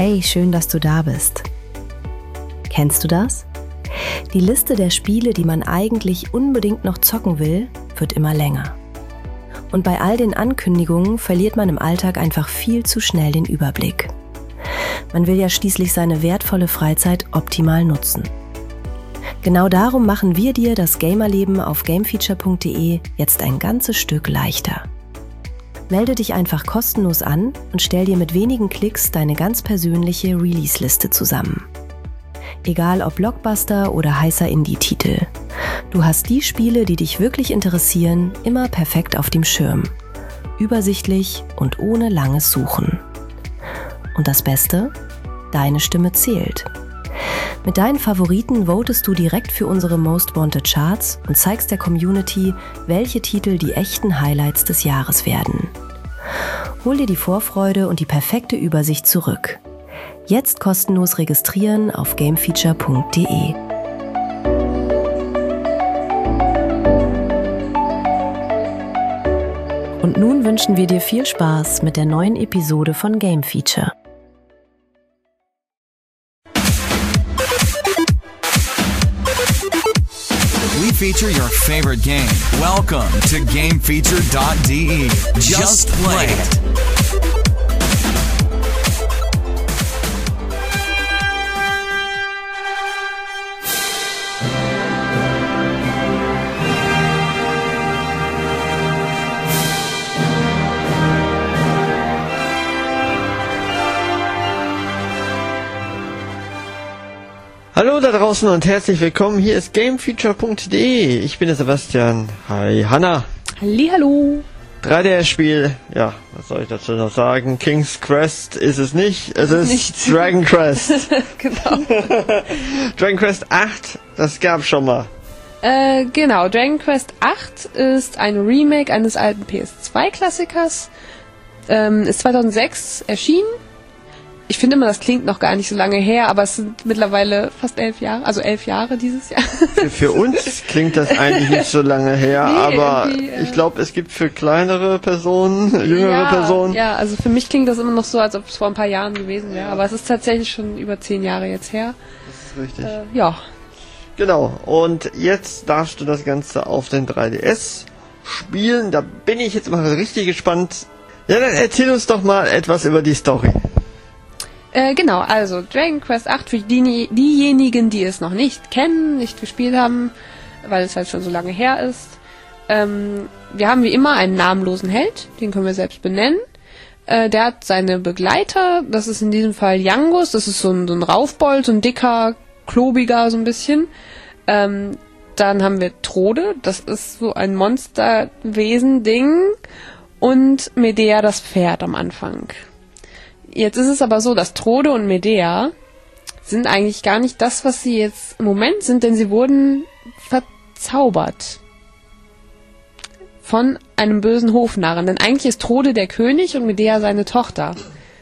Hey, schön, dass du da bist. Kennst du das? Die Liste der Spiele, die man eigentlich unbedingt noch zocken will, wird immer länger. Und bei all den Ankündigungen verliert man im Alltag einfach viel zu schnell den Überblick. Man will ja schließlich seine wertvolle Freizeit optimal nutzen. Genau darum machen wir dir das Gamerleben auf gamefeature.de jetzt ein ganzes Stück leichter. Melde dich einfach kostenlos an und stell dir mit wenigen Klicks deine ganz persönliche Release-Liste zusammen. Egal ob Blockbuster oder heißer Indie-Titel. Du hast die Spiele, die dich wirklich interessieren, immer perfekt auf dem Schirm. Übersichtlich und ohne langes Suchen. Und das Beste? Deine Stimme zählt. Mit deinen Favoriten votest du direkt für unsere Most Wanted Charts und zeigst der Community, welche Titel die echten Highlights des Jahres werden. Hol dir die Vorfreude und die perfekte Übersicht zurück. Jetzt kostenlos registrieren auf gamefeature.de. Und nun wünschen wir dir viel Spaß mit der neuen Episode von Game Feature. We feature your favorite game. Welcome to GameFeature.de. Just play it. Hallo da draußen und herzlich willkommen. Hier ist GameFeature.de. Ich bin der Sebastian. Hi Hanna. Hallihallo. 3DS-Spiel. Ja, was soll ich dazu noch sagen? King's Quest ist es nicht. Es ist Dragon Quest. Genau. Dragon Quest 8, das gab's schon mal. Genau, Dragon Quest 8 ist ein Remake eines alten PS2-Klassikers. Ist 2006 erschienen. Ich finde immer, das klingt noch gar nicht so lange her, aber es sind mittlerweile fast 11 Jahre, also 11 Jahre dieses Jahr. Für uns klingt das eigentlich nicht so lange her, nee, aber ich glaube, es gibt für kleinere Personen, jüngere Personen. Ja, also für mich klingt das immer noch so, als ob es vor ein paar Jahren gewesen wäre, aber es ist tatsächlich schon über 10 Jahre jetzt her. Das ist richtig. Ja. Genau, und jetzt darfst du das Ganze auf den 3DS spielen. Da bin ich jetzt mal richtig gespannt. Ja, dann erzähl uns doch mal etwas über die Story. Genau, also Dragon Quest 8 für diejenigen, die es noch nicht kennen, nicht gespielt haben, weil es halt schon so lange her ist. Wir haben wie immer einen namenlosen Held, den können wir selbst benennen. Der hat seine Begleiter, das ist in diesem Fall Yangus, das ist so ein Raufbold, so ein dicker, klobiger so ein bisschen. Dann haben wir Trode, das ist so ein Monsterwesen-Ding. Und Medea, das Pferd am Anfang. Jetzt ist es aber so, dass Trode und Medea sind eigentlich gar nicht das, was sie jetzt im Moment sind, denn sie wurden verzaubert von einem bösen Hofnarren. Denn eigentlich ist Trode der König und Medea seine Tochter.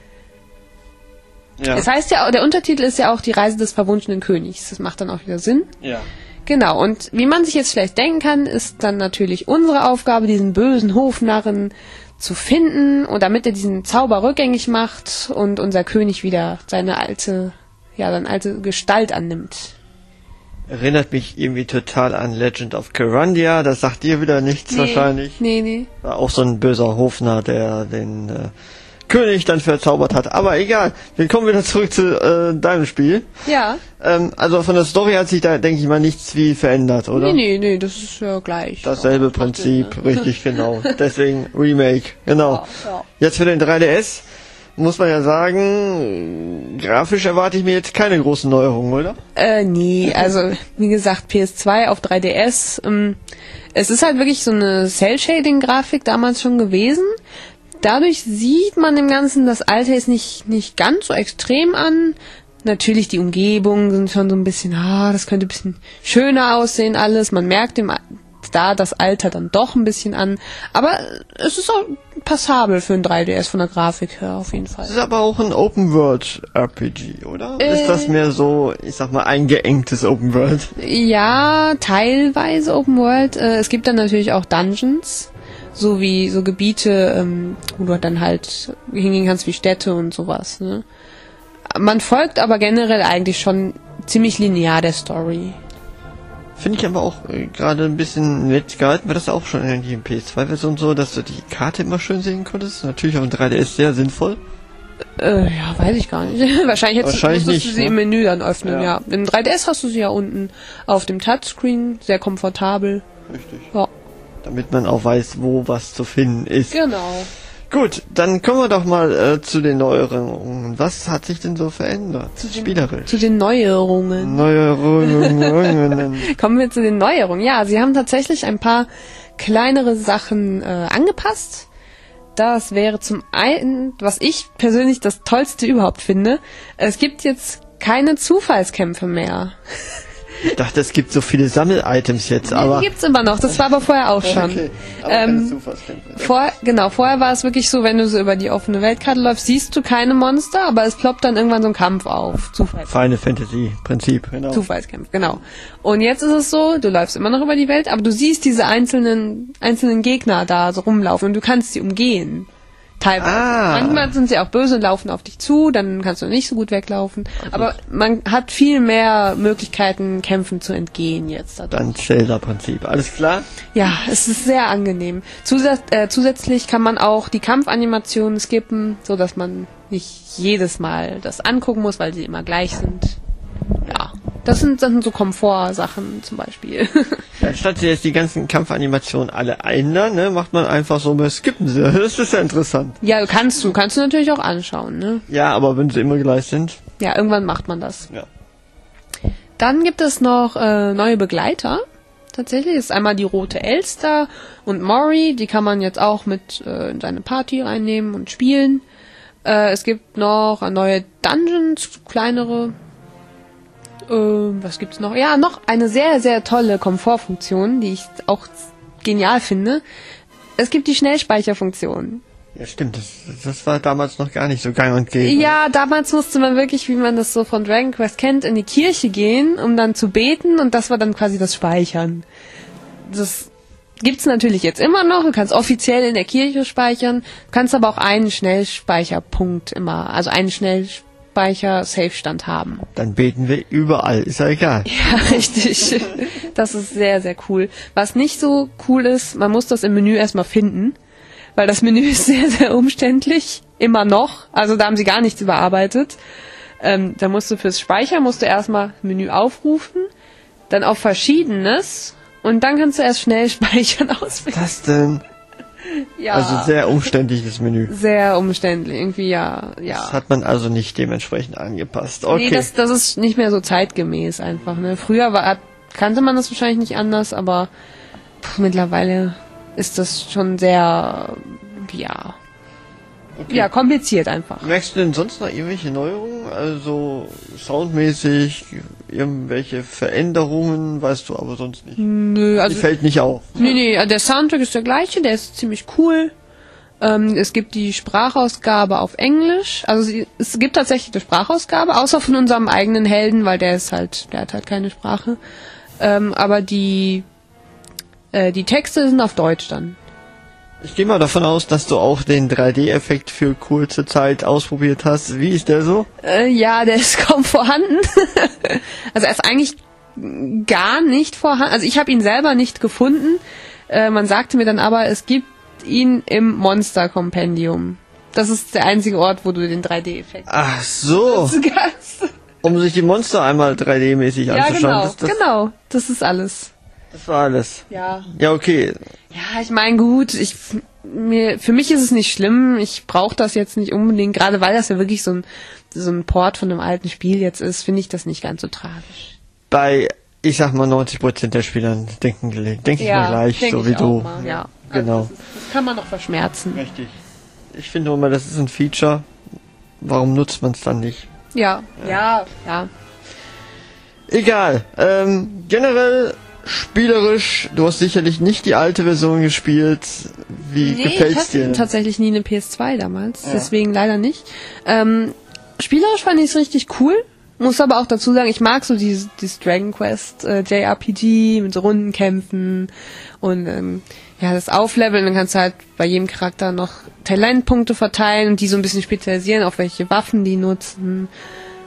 Ja. Das heißt ja, der Untertitel ist ja auch die Reise des verwunschenen Königs. Das macht dann auch wieder Sinn. Ja. Genau, und wie man sich jetzt vielleicht denken kann, ist dann natürlich unsere Aufgabe, diesen bösen Hofnarren zu finden und damit er diesen Zauber rückgängig macht und unser König wieder seine alte Gestalt annimmt. Erinnert mich irgendwie total an Legend of Kyrandia, das sagt dir wieder nichts wahrscheinlich. Nee. War auch so ein böser Hofnarr, der den König dann verzaubert hat. Aber egal, wir kommen wieder zurück zu deinem Spiel. Ja. Also von der Story hat sich da, denke ich mal, nichts viel verändert, oder? Nee, das ist ja gleich. Dasselbe Prinzip, richtig, genau. Deswegen Remake, genau. Ja. Jetzt für den 3DS muss man ja sagen, grafisch erwarte ich mir jetzt keine großen Neuerungen, oder? Nee, also wie gesagt, PS2 auf 3DS. Es ist halt wirklich so eine Cell-Shading-Grafik damals schon gewesen. Dadurch sieht man dem Ganzen das Alter jetzt nicht ganz so extrem an. Natürlich, die Umgebungen sind schon so ein bisschen, das könnte ein bisschen schöner aussehen alles. Man merkt da das Alter dann doch ein bisschen an. Aber es ist auch passabel für ein 3DS von der Grafik her, auf jeden Fall. Es ist aber auch ein Open-World-RPG, oder? Ist das mehr so, ich sag mal, eingeengtes Open-World? Ja, teilweise Open-World. Es gibt dann natürlich auch Dungeons. So wie so Gebiete, wo du dann halt hingehen kannst wie Städte und sowas, ne? man folgt aber generell eigentlich schon ziemlich linear der Story. Finde ich aber auch gerade ein bisschen nett gehalten, weil das auch schon in der PS2-Version so, dass du die Karte immer schön sehen konntest. Natürlich auf dem 3DS sehr sinnvoll. Ja, weiß ich gar nicht. Wahrscheinlich musstest du sie im Menü dann öffnen, ja. Im 3DS hast du sie ja unten auf dem Touchscreen, sehr komfortabel. Richtig. Ja. Damit man auch weiß, wo was zu finden ist. Genau. Gut, dann kommen wir doch mal zu den Neuerungen. Was hat sich denn so verändert? Spielerisch. Zu den Neuerungen. Kommen wir zu den Neuerungen. Ja, sie haben tatsächlich ein paar kleinere Sachen angepasst. Das wäre zum einen, was ich persönlich das Tollste überhaupt finde, es gibt jetzt keine Zufallskämpfe mehr. Ich dachte, es gibt so viele Sammel-Items jetzt, aber... Die gibt's immer noch, das war aber vorher auch schon. Okay, aber keine Zufallskämpfe. Vorher war es wirklich so, wenn du so über die offene Weltkarte läufst, siehst du keine Monster, aber es ploppt dann irgendwann so ein Kampf auf. Final Fantasy-Prinzip, genau. Zufallskämpfe, genau. Und jetzt ist es so, du läufst immer noch über die Welt, aber du siehst diese einzelnen Gegner da so rumlaufen und du kannst sie umgehen. Teilweise. Manchmal sind sie auch böse und laufen auf dich zu, dann kannst du nicht so gut weglaufen. Okay. Aber man hat viel mehr Möglichkeiten, Kämpfen zu entgehen jetzt. Dann Zelda-Prinzip, alles klar? Ja, es ist sehr angenehm. Zusätzlich kann man auch die Kampfanimationen skippen, so dass man nicht jedes Mal das angucken muss, weil sie immer gleich sind. Ja, das sind so Komfortsachen zum Beispiel. Ja, statt jetzt die ganzen Kampfanimationen alle ändern, ne, macht man einfach so mal skippen sie. Das ist ja interessant. Ja, kannst du natürlich auch anschauen, ne? Ja, aber wenn sie immer gleich sind. Ja, irgendwann macht man das. Ja. Dann gibt es noch neue Begleiter. Tatsächlich ist einmal die rote Elster und Mori, die kann man jetzt auch mit in seine Party reinnehmen und spielen. Es gibt noch neue Dungeons, kleinere. Was gibt's noch? Ja, noch eine sehr, sehr tolle Komfortfunktion, die ich auch genial finde. Es gibt die Schnellspeicherfunktion. Ja, stimmt. Das war damals noch gar nicht so gang und gäbe. Ja, damals musste man wirklich, wie man das so von Dragon Quest kennt, in die Kirche gehen, um dann zu beten, und das war dann quasi das Speichern. Das gibt's natürlich jetzt immer noch. Du kannst offiziell in der Kirche speichern, kannst aber auch einen Schnellspeicherpunkt immer, also einen Schnellspeicher-Safe-Stand haben. Dann beten wir überall, ist ja egal. Ja, richtig. Das ist sehr, sehr cool. Was nicht so cool ist, man muss das im Menü erstmal finden, weil das Menü ist sehr, sehr umständlich. Immer noch. Also da haben sie gar nichts überarbeitet. Da musst du fürs Speichern erstmal Menü aufrufen, dann auf Verschiedenes und dann kannst du erst schnell speichern auswählen. Was denn? Ja. Also sehr umständliches Menü. Sehr umständlich, irgendwie, ja. Das hat man also nicht dementsprechend angepasst. Okay. Nee, das ist nicht mehr so zeitgemäß einfach. Ne? Früher kannte man das wahrscheinlich nicht anders, aber mittlerweile ist das schon sehr, kompliziert einfach. Merkst du denn sonst noch irgendwelche Neuerungen? Also soundmäßig, irgendwelche Veränderungen, weißt du aber sonst nicht. Nö, also. Die fällt nicht auf. Nee, der Soundtrack ist der gleiche, der ist ziemlich cool. Es gibt die Sprachausgabe auf Englisch. Also es gibt tatsächlich eine Sprachausgabe, außer von unserem eigenen Helden, weil der hat halt keine Sprache. Aber die Texte sind auf Deutsch dann. Ich gehe mal davon aus, dass du auch den 3D-Effekt für kurze Zeit ausprobiert hast. Wie ist der so? Ja, der ist kaum vorhanden. Also er ist eigentlich gar nicht vorhanden. Also ich habe ihn selber nicht gefunden. Man sagte mir dann aber, es gibt ihn im Monster-Kompendium. Das ist der einzige Ort, wo du den 3D-Effekt hast. Ach so. Um sich die Monster einmal 3D-mäßig anzuschauen. Ja, genau. Das ist alles. Das war alles. Ja. Ja, okay. Ja, ich meine, gut, für mich ist es nicht schlimm. Ich brauche das jetzt nicht unbedingt, gerade weil das ja wirklich so ein Port von einem alten Spiel jetzt ist, finde ich das nicht ganz so tragisch. Bei, ich sag mal, 90% der Spielern denke ich mal gleich, so wie du. Mal, ja. Genau. Also das kann man noch verschmerzen. Richtig. Ich finde immer, das ist ein Feature. Warum nutzt man es dann nicht? Ja. Egal. Generell spielerisch, du hast sicherlich nicht die alte Version gespielt. Wie gefällt's dir? Ich hatte tatsächlich nie eine PS2 damals, deswegen leider nicht. Spielerisch fand ich es richtig cool. Muss aber auch dazu sagen, ich mag so dieses Dragon Quest JRPG mit so Rundenkämpfen und das Aufleveln. Dann kannst du halt bei jedem Charakter noch Talentpunkte verteilen und die so ein bisschen spezialisieren, auf welche Waffen die nutzen.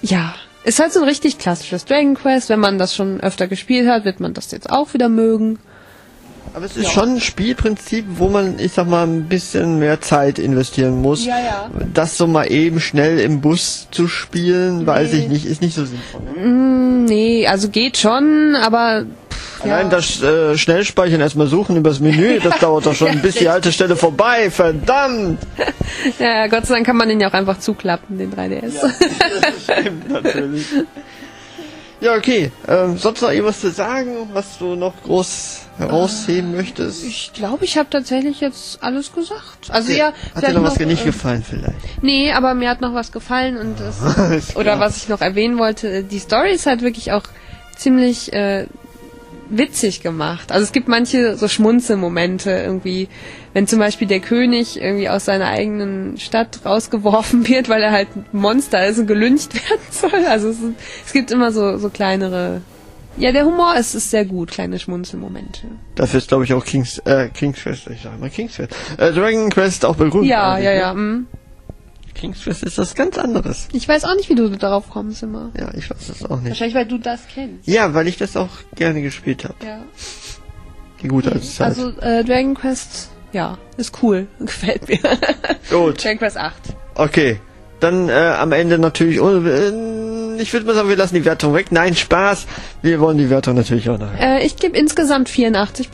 Ja, ist halt so ein richtig klassisches Dragon Quest. Wenn man das schon öfter gespielt hat, wird man das jetzt auch wieder mögen. Aber es ist schon ein Spielprinzip, wo man, ich sag mal, ein bisschen mehr Zeit investieren muss. Ja. Das so mal eben schnell im Bus zu spielen, weiß ich nicht, ist nicht so sinnvoll. Nee, also geht schon, aber... Allein das Schnellspeichern, erstmal suchen übers Menü, das dauert doch schon bis die Haltestelle vorbei, verdammt! Ja, Gott sei Dank kann man den ja auch einfach zuklappen, den 3DS. Ja, das stimmt natürlich. Ja, okay. Sonst noch irgendwas zu sagen, was du noch groß herausheben möchtest? Ich glaube, ich habe tatsächlich jetzt alles gesagt. Also Hat dir noch was nicht gefallen vielleicht? Nee, aber mir hat noch was gefallen und das, oder was ich noch erwähnen wollte, die Story ist halt wirklich auch ziemlich witzig gemacht. Also es gibt manche so Schmunzelmomente irgendwie, wenn zum Beispiel der König irgendwie aus seiner eigenen Stadt rausgeworfen wird, weil er halt ein Monster ist und gelyncht werden soll. Also es gibt immer so kleinere... Ja, der Humor ist sehr gut, kleine Schmunzelmomente. Dafür ist, glaube ich, auch King's Quest, ich sag mal King's Quest. Dragon Quest auch berühmt. Ja. King's Quest ist was ganz anderes. Ich weiß auch nicht, wie du darauf kommst immer. Ja, ich weiß das auch nicht. Wahrscheinlich, weil du das kennst. Ja, weil ich das auch gerne gespielt habe. Ja. Die gute alte Zeit. Also Dragon Quest, ja, ist cool. Gefällt mir. Gut. Dragon Quest 8. Okay. Dann am Ende natürlich, ich würde mal sagen, wir lassen die Wertung weg. Nein, Spaß. Wir wollen die Wertung natürlich auch noch. Ich gebe insgesamt 84%.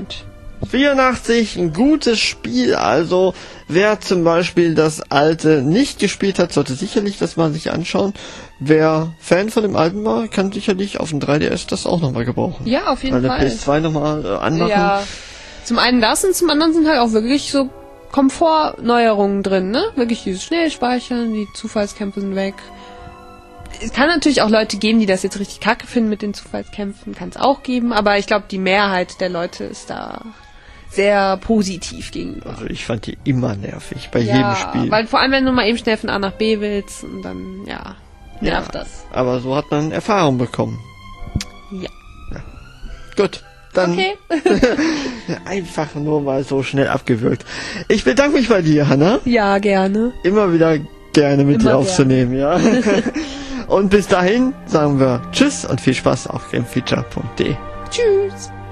84, ein gutes Spiel. Also wer zum Beispiel das alte nicht gespielt hat, sollte sicherlich das mal sich anschauen. Wer Fan von dem alten war, kann sicherlich auf dem 3DS das auch nochmal gebrauchen. Ja, auf jeden Fall. Weil der PS2 nochmal anmachen. Ja, zum einen das und zum anderen sind halt auch wirklich so Komfortneuerungen drin, ne? Wirklich dieses Schnellspeichern, die Zufallskämpfe sind weg. Es kann natürlich auch Leute geben, die das jetzt richtig kacke finden mit den Zufallskämpfen, kann es auch geben, aber ich glaube, die Mehrheit der Leute ist da sehr positiv gegenüber. Also ich fand die immer nervig, bei jedem Spiel. Weil vor allem, wenn du mal eben schnell von A nach B willst, und dann, nervt das. Aber so hat man Erfahrung bekommen. Ja. Gut, dann Okay. einfach nur mal so schnell abgewürgt. Ich bedanke mich bei dir, Hanna. Ja, gerne. Immer wieder gerne mit Immer dir aufzunehmen, ja. Und bis dahin sagen wir Tschüss und viel Spaß auf gamefeature.de. Tschüss.